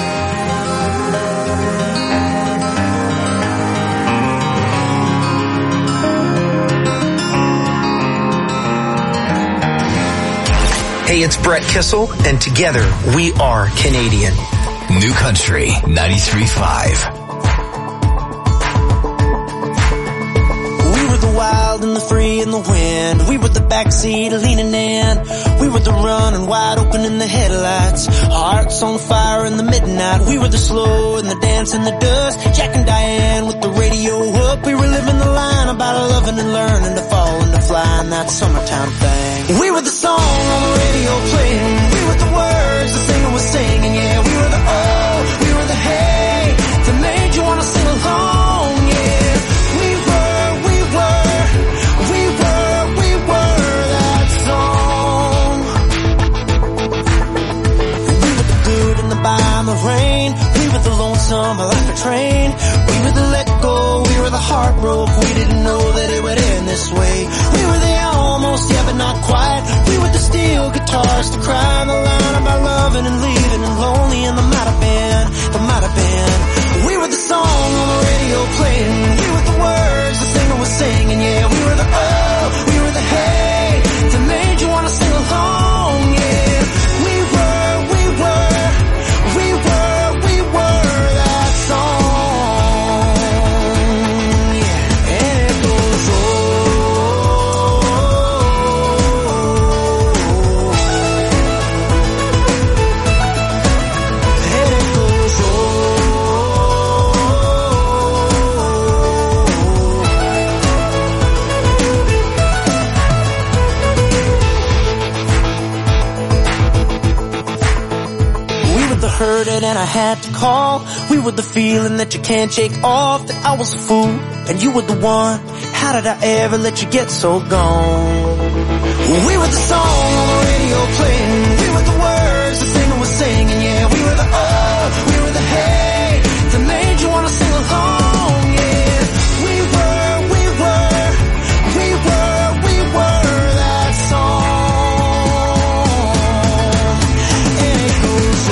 Hey, it's Brett Kissel, and together we are Canadian. New Country ninety-three point five. We were the wild and the free and the wind. We were the backseat leaning in. We were the running wide open in the headlights. Hearts on fire in the midnight. We were the slow and the dance in the dust. Jack and Diane with the radio up. We were living the line about loving and learning to fall and to fly in that summertime thing. We were the song on the radio playing. We were the words the singer was singing. Yeah, we were the oh, we were the hey that made you wanna sing along. Yeah, we were, we were, we were, we were that song. We were the good and the bad and the rain. We were the lonesome like a train. We were the let go. We were the heartbroken. We didn't know that it would end this way. We were the almost, yeah, but not quite. We were the steel guitars to cry the line about loving and leaving and lonely, and the might have been, the might have been. We were the song on the radio playing. We were the words the singer was singing. Yeah, we were the oh, we were the hey that made you wanna sing along. Yeah, we were, we were, we were, we were that song. Yeah, and it goes hurted and I had to call. We were the feeling that you can't shake off. That I was a fool and you were the one. How did I ever let you get so gone? We were the song on the radio playing. We were the words the singer was singing. Yeah, we were the oh, we were the hey that made you wanna sing along. Yeah, we were, we were, we were, we were that song. And it goes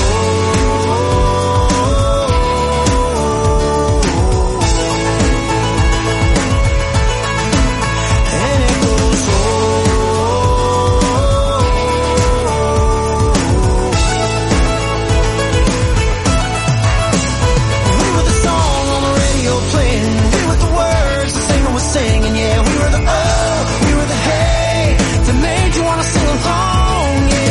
singing, yeah, we were the oh, we were the hey that made you wanna sing along, yeah.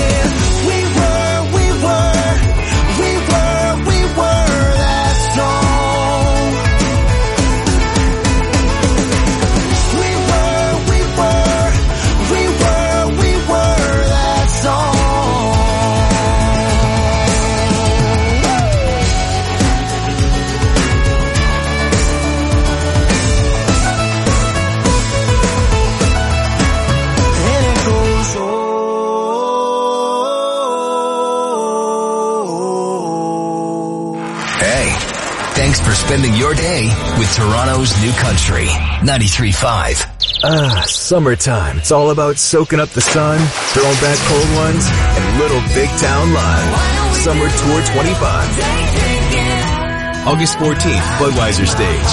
Thanks for spending your day with Toronto's New Country, ninety-three point five. Ah, summertime. It's all about soaking up the sun, throwing back cold ones, and Little Big Town Live. Summer Tour twenty-five. August fourteenth, Budweiser Stage.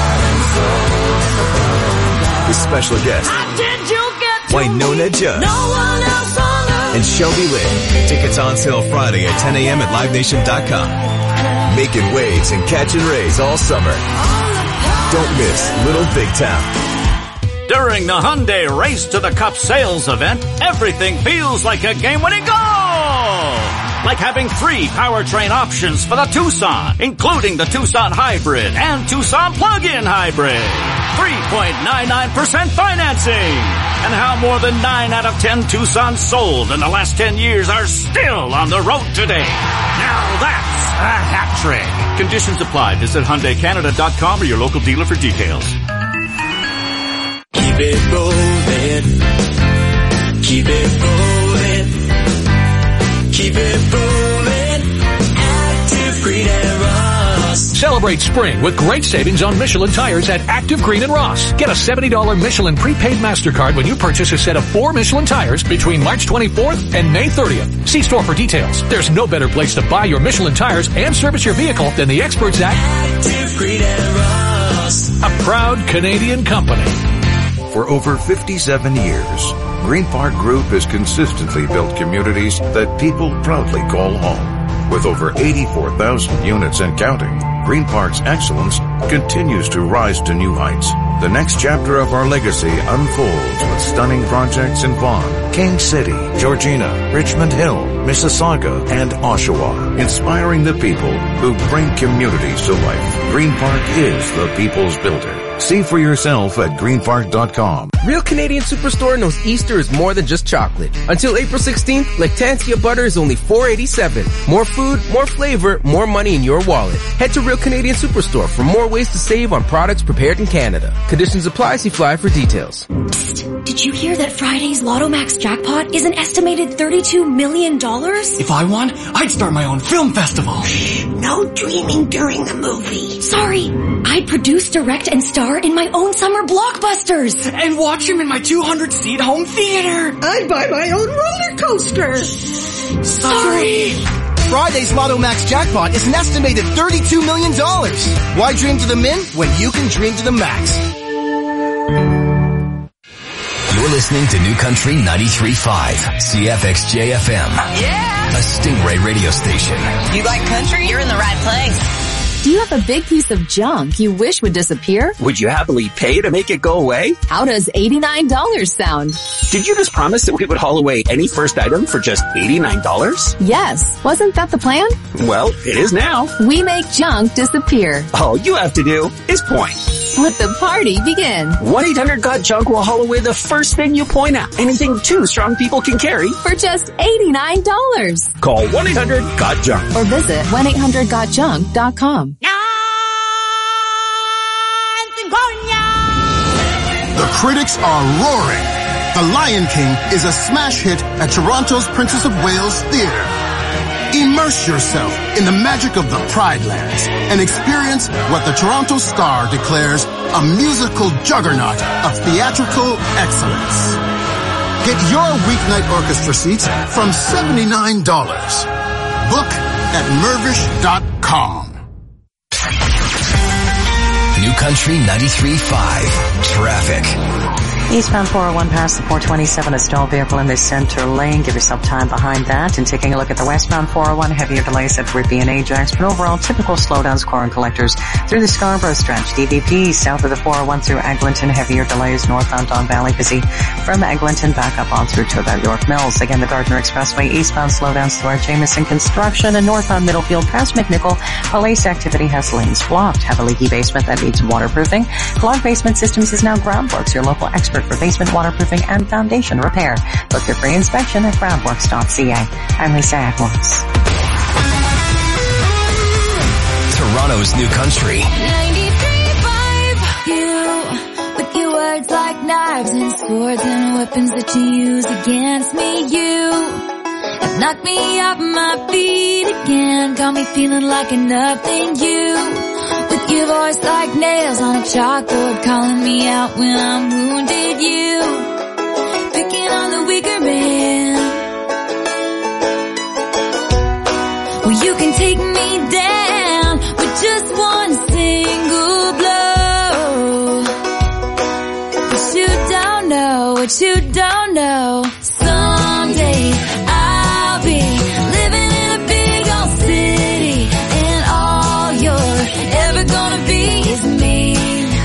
With special guest, Wynonna Judd and Shelby Lynn. Tickets on sale Friday at ten a.m. at live nation dot com. Making waves and catching rays all summer. Don't miss Little Big Town. During the Hyundai Race to the Cup sales event, everything feels like a game-winning goal! Like having three powertrain options for the Tucson, including the Tucson Hybrid and Tucson Plug-in Hybrid. three point nine nine percent financing. And how more than nine out of ten Tucsons sold in the last ten years are still on the road today. Now that's a hat trick. Conditions apply. Visit Hyundai Canada dot com or your local dealer for details. Keep it rolling. Keep it rolling. Keep it rolling. Active Green and Ross. Celebrate spring with great savings on Michelin tires at Active Green and Ross. Get a seventy dollars Michelin prepaid MasterCard when you purchase a set of four Michelin tires between March twenty-fourth and May thirtieth. See store for details. There's no better place to buy your Michelin tires and service your vehicle than the experts at Active Green and Ross. A proud Canadian company. For over fifty-seven years, Green Park Group has consistently built communities that people proudly call home. With over eighty-four thousand units and counting, Green Park's excellence continues to rise to new heights. The next chapter of our legacy unfolds with stunning projects in Vaughan, King City, Georgina, Richmond Hill, Mississauga, and Oshawa, inspiring the people who bring communities to life. Green Park is the people's builder. See for yourself at green park dot com. Real Canadian Superstore knows Easter is more than just chocolate. Until April sixteenth, Lactantia butter is only four eighty-seven. More food, more flavor, more money in your wallet. Head to Real Canadian Superstore for more ways to save on products prepared in Canada. Conditions apply. See flyer for details. Psst, did you hear that Friday's Lotto Max jackpot is an estimated thirty-two million dollars? If I won, I'd start my own film festival. No dreaming during the movie. Sorry, I'd produce, direct, and star in my own summer blockbusters. And watch him in my two hundred seat home theater. I'd buy my own roller coaster. Sorry. Friday's Lotto Max jackpot is an estimated thirty-two million dollars. Why dream to the min when you can dream to the max? You're listening to New Country ninety-three point five, C F X J F M. Yeah. A Stingray radio station. You like country? You're in the right place. Do you have a big piece of junk you wish would disappear? Would you happily pay to make it go away? How does eighty-nine dollars sound? Did you just promise that we would haul away any first item for just eighty-nine dollars? Yes. Wasn't that the plan? Well, it is now. We make junk disappear. All you have to do is point. Let the party begin. one eight hundred got junk will haul away the first thing you point at. Anything two strong people can carry. For just eighty-nine dollars. Call one eight hundred got junk. Or visit one eight hundred got junk dot com. The critics are roaring. The Lion King is a smash hit at Toronto's Princess of Wales Theatre. Immerse yourself in the magic of the Pride Lands and experience what the Toronto Star declares a musical juggernaut of theatrical excellence. Get your weeknight orchestra seats from seventy-nine dollars. Book at mervish dot com. New Country ninety-three point five. Traffic. Eastbound four oh one past the four twenty-seven, a stalled vehicle in the center lane. Give yourself time behind that. And taking a look at the westbound four oh one, heavier delays at Whitby and Ajax, but overall typical slowdowns, core and collectors through the Scarborough stretch. D V P south of the four oh one through Eglinton, heavier delays northbound Don Valley, busy from Eglinton back up on through to about York Mills. Again, the Gardner Expressway eastbound slowdowns through our Jameson construction and northbound Middlefield past McNichol. Police activity has lanes blocked. Have a leaky basement that needs waterproofing. Clog Basement Systems is now Groundworks, your local expert for basement waterproofing and foundation repair. Book your free inspection at groundworks dot c a. I'm Lisa Edwards. Toronto's New Country. ninety-three point five. You, with your words like knives and swords and weapons that you use against me. You have knocked me off my feet again. Got me feeling like a nothing. You Your voice like nails on a chalkboard, calling me out when I'm wounded. You picking on the weaker man. Well, you can take me down with just one single blow. But you don't know what you don't know. Someday I'll be living in a big old city, and all you're ever gonna be is me.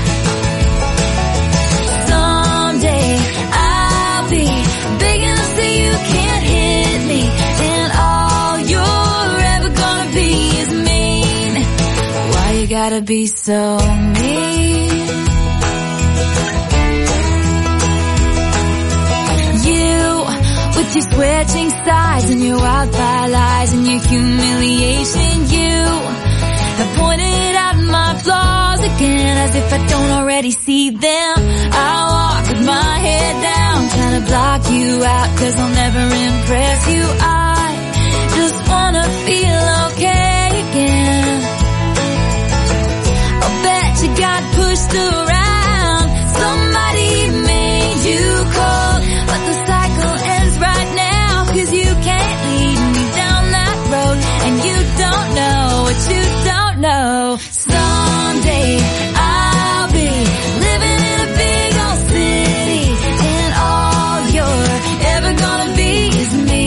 Someday I'll be big enough so you can't hit me, and all you're ever gonna be is mean. Why you gotta be so mean? With your switching sides and your wildfire lies and your humiliation, you have pointed out my flaws again as if I don't already see them. I walk with my head down, trying to block you out, cause I'll never impress you. I just wanna feel okay again. I'll bet you got pushed around, somebody made you cold, but the cycle ends right now, cause you can't lead me down that road, and you don't know what you don't know. Someday I'll be living in a big old city, and all you're ever gonna be is me.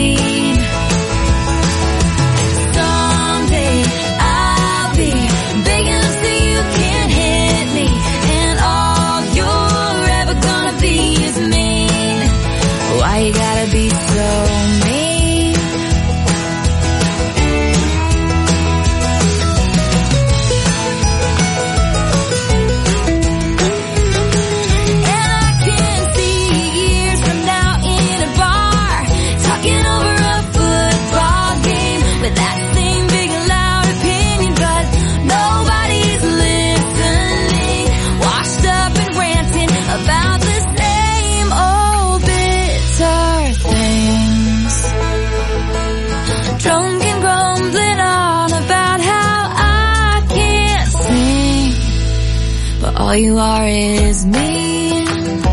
Someday I'll be big enough so you can't hit me, and all you're ever gonna be is mean. Why you gotta be so mean? And I can see years from now in a bar, talking over a football game with that same big loud opinion, but nobody's listening, washed up and ranting about the same old bitter things, drunk and grumbling on about how I can't sing, but all you are is mean.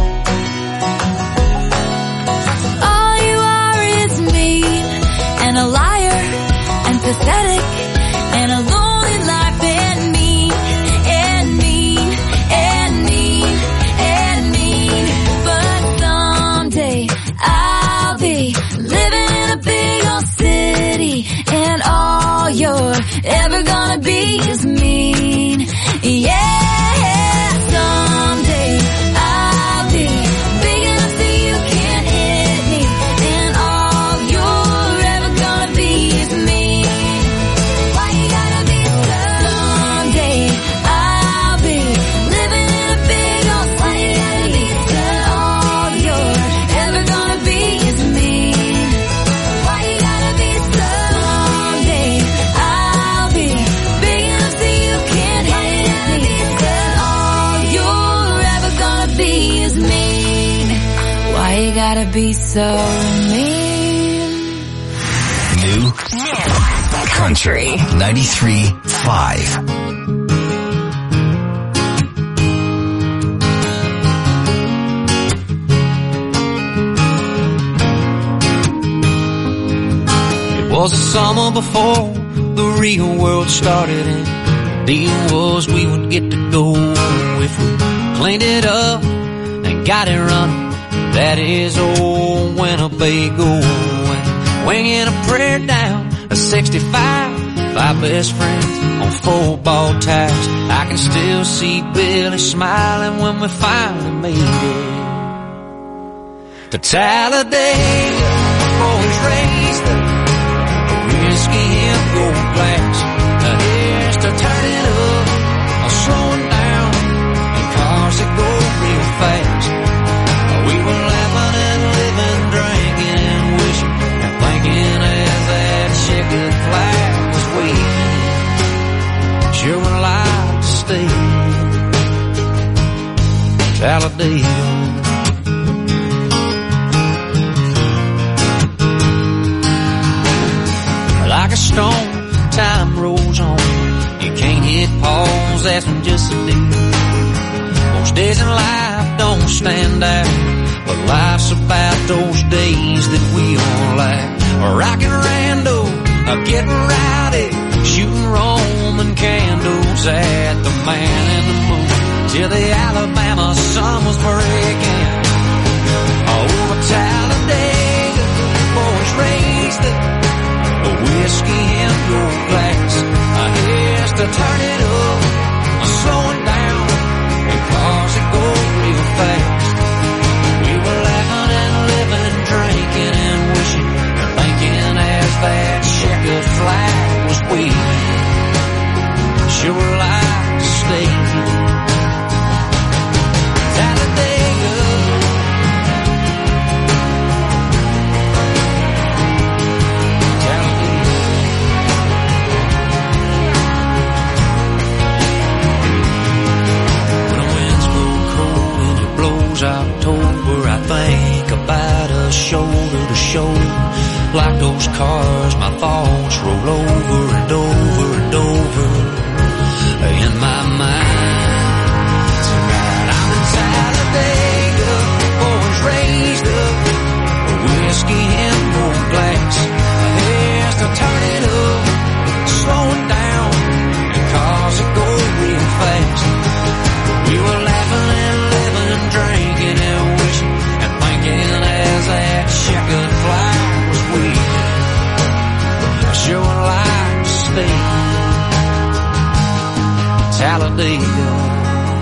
All you are is mean, and a liar, and pathetic, and a lonely life, and mean, and mean, and mean, and mean. But someday I'll be living in a big old city, and all you're ever gonna be is mean. Yeah. Someday I'll be big enough so you can't hit me, and all you're ever gonna be is mean. Why you gotta be so? Someday I'll be living in a big old city, and all you're ever gonna be is mean. Why you gotta be so? Someday I'll be big enough so you can't hit me, and all you're ever gonna be is mean. Why you gotta be so mean? New Country ninety-three point five. It was the summer before the real world started, and the deal was we would get to go if we cleaned it up and got it running. That is old Winnebago, and winging a prayer down a sixty-five, five best friends on football tires. I can still see Billy smiling when we finally made it to Talladega. Boys raised the whiskey and gold glass. Now here's to turning up, or slowing down, in cars that go real fast. We were laughing and living, drinking and wishing and thinking as that checkered flag was waving. Sure would like to stay Talladega. Like a stone, time rolls on. You can't hit pause passing just a day. Most days in life don't stand out, but life's about those days that we all like. Rockin' rando, getting rowdy, shooting Roman candles at the Man in the Moon, till the Alabama sun was breaking. Over Talladega, boys raised up a whiskey in your glass. I here's to turn it up, slowing down, because it goes real fast. We were laughing and living, drinking and wishing, and thinking as that checkered flag was waving. Sure like to stay. Talladega. Talladega. When the winds blow cold and it blows October, I think about us shoulder to shoulder. Like those cars, my thoughts roll over and over and over in my mind. Tonight I'm in Talladega, boys raised up, a whiskey in your glass. Here's to turn it up, slowing down, because it goes real fast. We were laughing and living, drinking and wishing, and thinking as that checkered flag was waving. Sure like to stay. Talladega.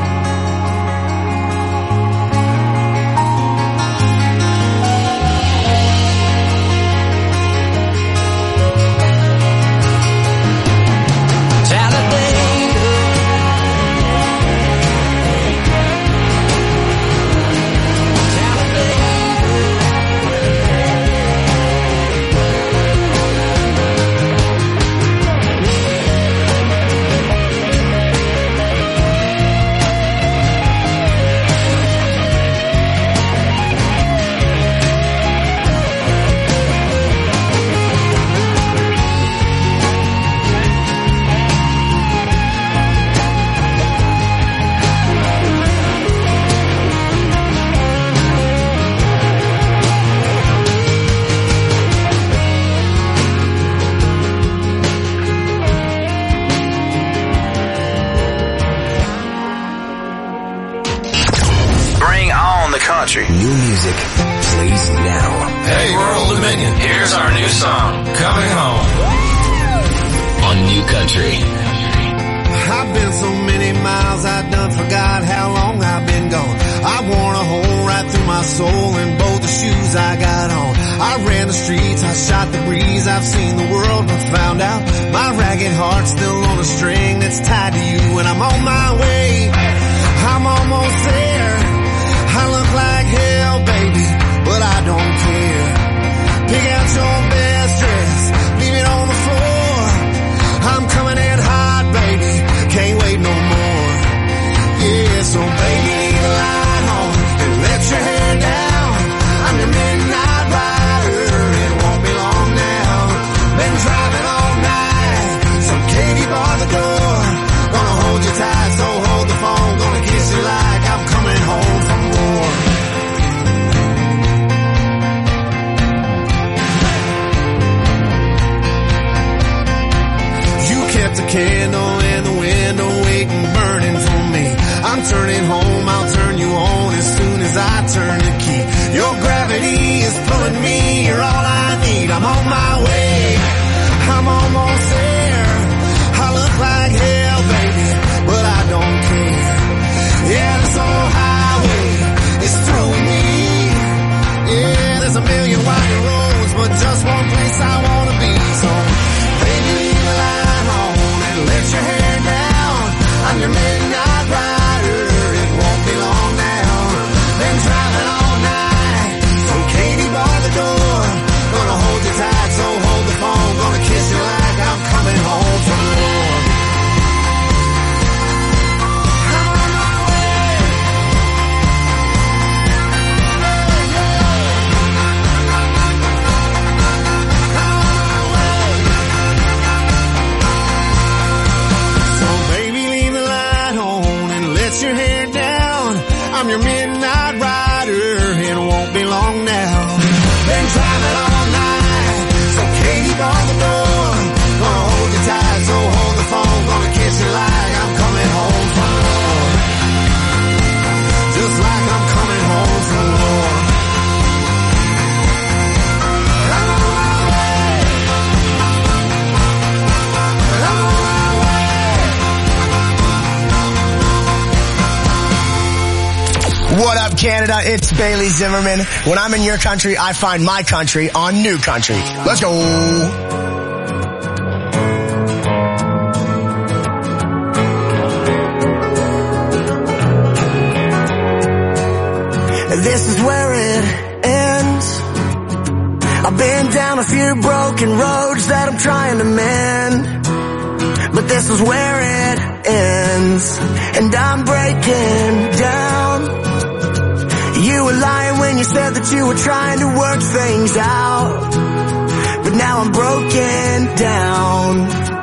New music plays now. Hey, we're Old Dominion. Here's our new song, Coming Home. On New Country. I've been so many miles, I done forgot how long I've been gone. I worn a hole right through my soul in both the shoes I got on. I ran the streets, I shot the breeze, I've seen the world but found out my ragged heart's still on a string that's tied to you, and I'm on my way. I'm almost there. I look like hell, baby, but I don't care. Pick out your best dress, leave it on the floor. I'm coming in hot, baby, can't wait no more. Yeah, so baby, leave the light on and let your hair down. I'm your midnight rider, it won't be long now. Been driving all night, so Katie bar the door. Gonna hold you tight, so hold the phone. Gonna kiss you like I'm coming home from war. You kept a candle in the window, waiting, burning for me. I'm turning home, I'll turn you on as soon as I turn the key. Your gravity is pulling me, you're all I need. I'm on my way, I'm almost there. I look like hell, baby, but I don't care. Yeah, this old highway is through with me. Yeah, there's a million winding roads, but just one place I wanna be. So, baby, leave the light on and let your hair down. I'm your midnight rider, it won't be long now. Been driving all What up, Canada? It's Bailey Zimmerman. When I'm in your country, I find my country on New Country. Let's go. This is where it ends. I've been down a few broken roads that I'm trying to mend, but this is where it ends, and I'm breaking down. You were lying when you said that you were trying to work things out, but now I'm broken down.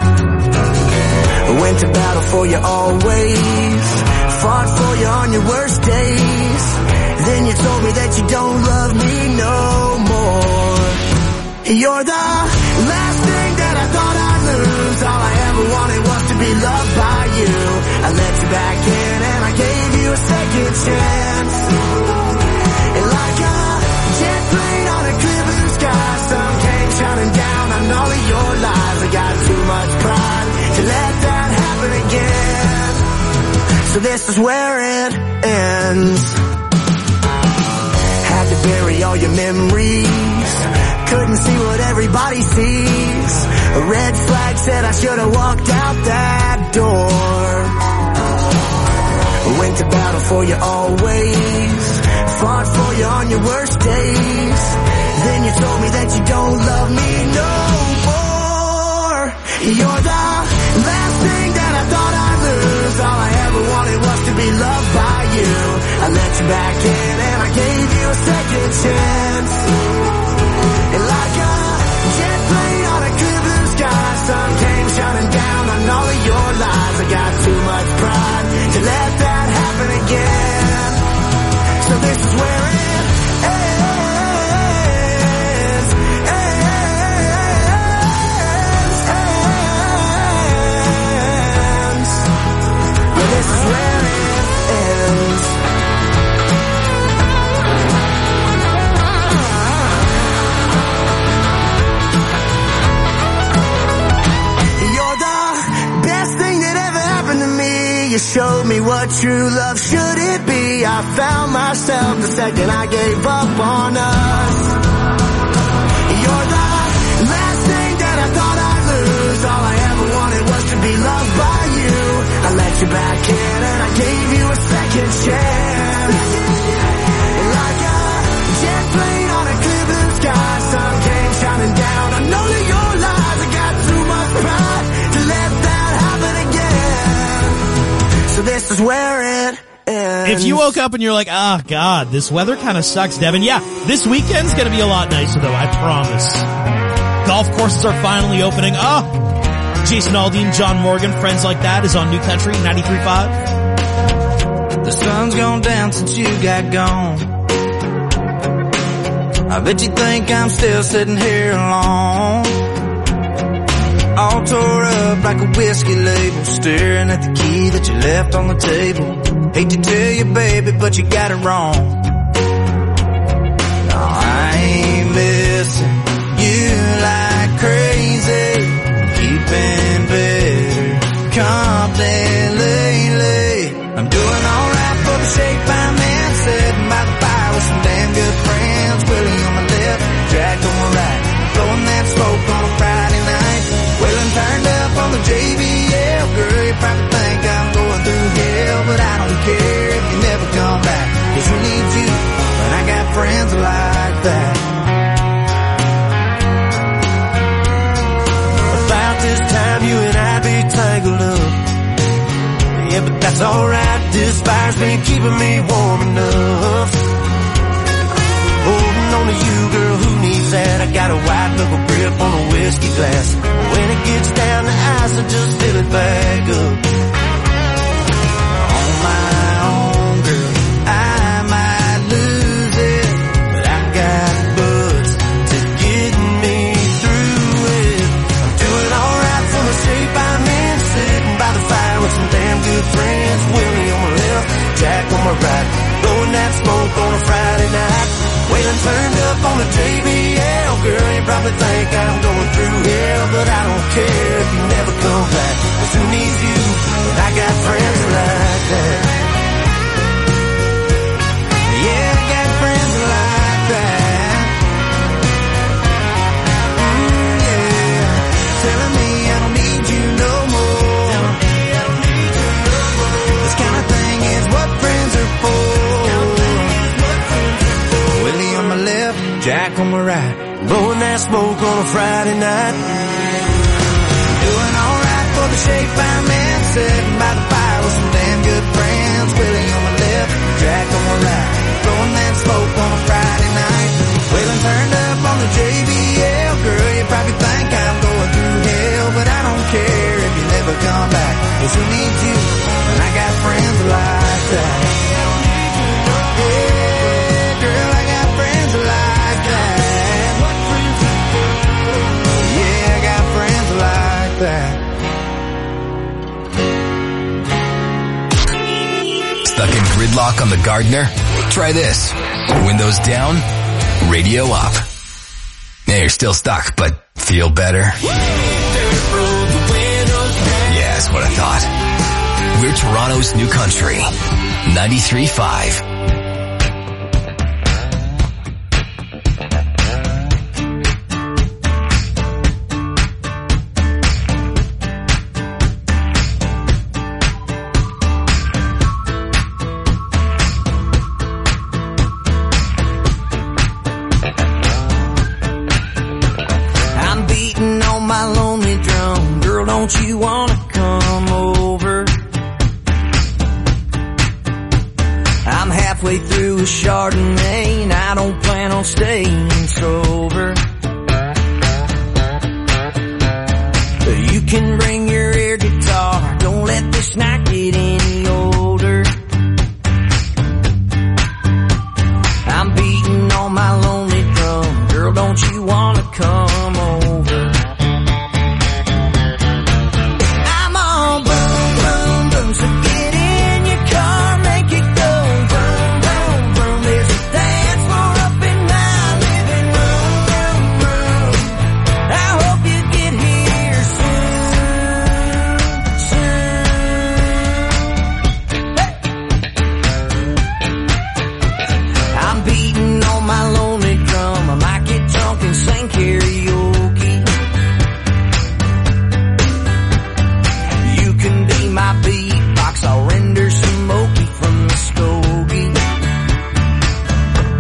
I went to battle for you always, fought for you on your worst days. Then you told me that you don't love me no more. You're the last thing that I thought I'd lose. All I ever wanted was to be loved by you. I let you back in and I gave you a second chance. And like a jet plane on a clear blue sky, sun came shining down on all of your lies. I got too much pride to let that happen again. So this is where it ends. Had to bury all your memories, couldn't see what everybody sees. A red flag said I should have walked out that door. I went to battle for you always, fought for you on your worst days. Then you told me that you don't love me no more. You're the last thing that I thought I'd lose. All I ever wanted was to be loved by you. I let you back in and I gave you a second chance. And like a jet plane on a clear blue sky, sun came shining down on all of your lies. I got too much pride to let that happen again. So this is where it ends. Ends. Ends. Yeah, this is where it ends. You showed me what true love should it be. I found myself the second I gave up on us. You're the last thing that I thought I'd lose. All I ever wanted was to be loved by you. I let you back in and I gave you a second chance. Like a jet plane on a clear blue sky, sun came shining down on all of your lies. I got too much pride to let that happen again. So this is where it ends. If you woke up and you're like, ah, oh, God, this weather kind of sucks, Devin. Yeah, this weekend's going to be a lot nicer, though, I promise. Golf courses are finally opening. Oh, Jason Aldean, John Morgan, Friends Like That is on New Country ninety-three point five. The sun's gone down since you got gone. I bet you think I'm still sitting here alone, all tore up like a whiskey label, staring at the key that you left on the table. Hate to tell you, baby, but you got it wrong. No, I ain't missing you like crazy, keeping better company lately. I'm doing alright for the shape I'm in, sitting by the fire with some damn good friends. Willie on my left, Jack on my right, blowing that smoke on a Friday night. Wailing turned up on the J B L. Girl, you probably think I'm going through hell, but I don't care if you never come back. Cause who needs you when I got friends like that? About this time you and I be tangled up. Yeah, but that's alright. This fire's been keeping me warm enough. Holding on to you, girl, who needs that? I got a white knuckle grip on a whiskey glass. When it gets down to ice, I just fill it back up. On my own, girl, I might lose it, but I got buzz to get me through it. I'm doing alright for the shape I'm in, sitting by the fire with some damn good friends. Willie on my left, Jack on my right, blowing that smoke on a Friday night. Waylon turned up on the J B L. Girl, you probably think I'm going through hell, but I don't care if you never come back. Cause who needs you when I got friends like that? blowing that smoke on a Friday night. Doing alright for the shape I'm in, sitting by the fire with some damn good friends. Willie on my left, Jack on my right, blowing that smoke on a Friday night. Waylon turned up on the J B L. Girl, you probably think I'm going through hell, but I don't care if you never come back. 'Cause who needs you? And I got friends like that. Yeah, girl, I got friends like that. Yeah, I got friends like that. Stuck in gridlock on the Gardner? Try this. Windows down, radio up. Yeah, you're still stuck, but feel better? Yeah, that's what I thought. We're Toronto's new country. ninety-three point five. Don't you wanna come over? I'm halfway through a Chardonnay and I don't plan on staying sober. You can bring your air guitar, don't let this night get any older. I'm beating on my lonely drum, girl, don't you wanna come over?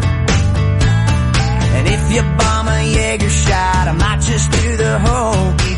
You bomb a Jaeger shot, I might just do the whole